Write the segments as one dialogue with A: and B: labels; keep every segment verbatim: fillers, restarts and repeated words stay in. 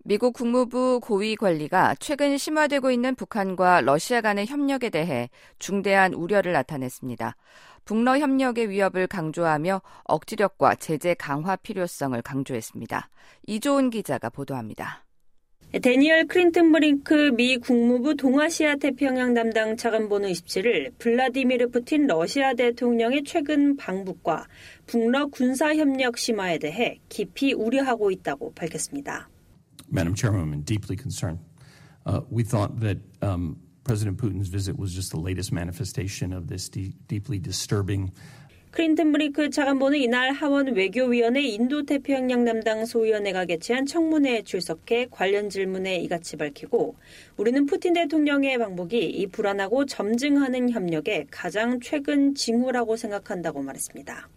A: 미국 국무부 고위 관리가 최근 심화되고 있는 북한과 러시아 간의 협력에 대해 중대한 우려를 나타냈습니다. 북러 협력의 위협을 강조하며 억지력과 제재 강화 필요성을 강조했습니다. 이조은 기자가 보도합니다.
B: 데니얼 클린턴 브링크 미 국무부 동아시아 태평양 담당 차관보는 이십칠일 블라디미르 푸틴 러시아 대통령의 최근 방북과 북러 군사협력 심화에 대해 깊이 우려하고 있다고 밝혔습니다.
C: Madam Chairwoman, I'm deeply concerned. Uh, we thought that um, President Putin's visit was just the latest manifestation of this de- deeply disturbing.
B: 클린턴 브링크 차관보는 이날 하원 외교위원회 인도태평양 담당 소위원회가 개최한 청문회에 출석해 관련 질문에 이같이 밝히고 우리는 푸틴 대통령의 방북이 이 불안하고 점증하는 협력의 가장 최근 징후라고 생각한다고 말했습니다.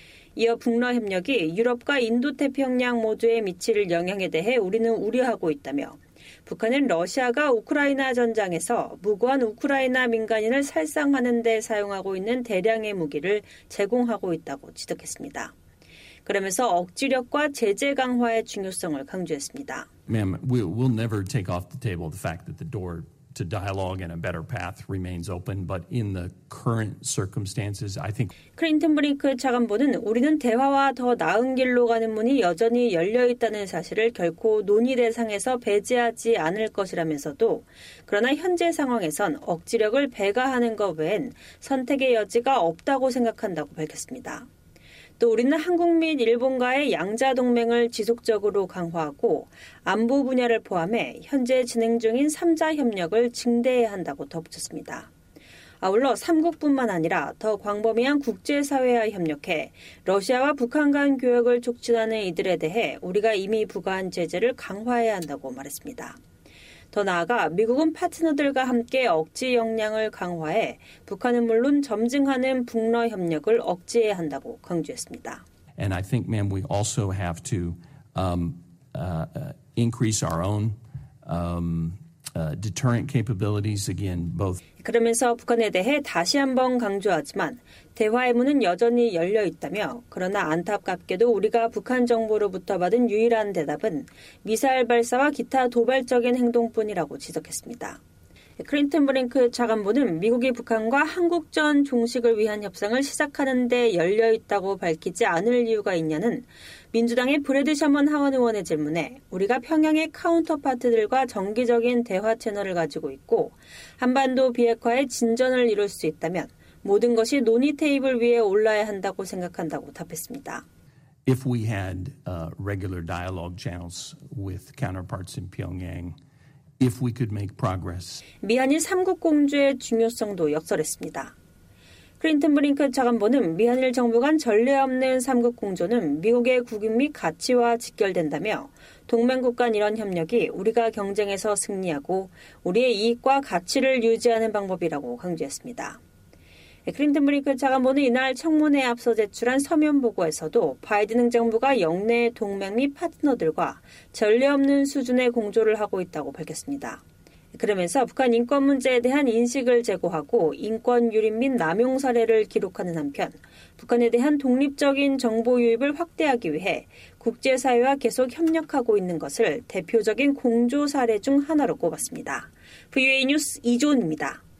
B: 이어 북러 협력이 유럽과 인도태평양 모두에 미칠 영향에 대해 우리는 우려하고 있다며 북한은 러시아가 우크라이나 전장에서 무고한 우크라이나 민간인을 살상하는 데 사용하고 있는 대량의 무기를 제공하고 있다고 지적했습니다. 그러면서 억지력과 제재 강화의 중요성을 강조했습니다.
C: Ma'am, we'll never take off the table the fact that the door to dialogue and a better path remains open, but in the current circumstances, I think.
B: 클린턴 브링크 차관보는 우리는 대화와 더 나은 길로 가는 문이 여전히 열려 있다는 사실을 결코 논의 대상에서 배제하지 않을 것이라면서도 그러나 현재 상황에선 억지력을 배가하는 것 외엔 선택의 여지가 없다고 생각한다고 밝혔습니다. 또 우리는 한국 및 일본과의 양자 동맹을 지속적으로 강화하고 안보 분야를 포함해 현재 진행 중인 삼자 협력을 증대해야 한다고 덧붙였습니다. 아울러 삼국뿐만 아니라 더 광범위한 국제사회와 협력해 러시아와 북한 간 교역을 촉진하는 이들에 대해 우리가 이미 부과한 제재를 강화해야 한다고 말했습니다. 더 나아가 미국은 파트너들과 함께 억지 역량을 강화해 북한은 물론 점증하는 북러 협력을 억제해야 한다고 강조했습니다.
C: And I think, ma'am, we also have to um, uh, increase our own um, uh, deterrent capabilities again, both.
B: 그러면서 북한에 대해 다시 한번 강조하지만 대화의 문은 여전히 열려 있다며 그러나 안타깝게도 우리가 북한 정부로부터 받은 유일한 대답은 미사일 발사와 기타 도발적인 행동뿐이라고 지적했습니다. 클린턴 브링크 차관보는 미국이 북한과 한국전 종식을 위한 협상을 시작하는 데 열려 있다고 밝히지 않을 이유가 있냐는 민주당의 브래드 셔먼 하원 의원의 질문에 우리가 평양의 카운터파트들과 정기적인 대화 채널을 가지고 있고 한반도 비핵화에 진전을 이룰 수 있다면 모든 것이 논의 테이블 위에 올라야 한다고 생각한다고 답했습니다.
C: If we had uh, regular dialogue channels with counterparts in Pyongyang, if we could make progress.
B: 미한일 삼국 공조의 중요성도 역설했습니다. 클린턴 브링크 차관보는 미한일 정부 간 전례 없는 삼국 공조는 미국의 국익 및 가치와 직결된다며 동맹국 간 이런 협력이 우리가 경쟁에서 승리하고 우리의 이익과 가치를 유지하는 방법이라고 강조했습니다. 클린턴 브링크 차관보는 이날 청문회에 앞서 제출한 서면 보고에서도 바이든 행정부가 영내 동맹 및 파트너들과 전례 없는 수준의 공조를 하고 있다고 밝혔습니다. 그러면서 북한 인권 문제에 대한 인식을 제고하고 인권 유린 및 남용 사례를 기록하는 한편 북한에 대한 독립적인 정보 유입을 확대하기 위해 국제사회와 계속 협력하고 있는 것을 대표적인 공조 사례 중 하나로 꼽았습니다. 브이오에이 뉴스 이조은입니다.